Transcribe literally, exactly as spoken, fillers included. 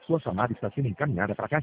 Sua chamada está sendo encaminhada para a caixa.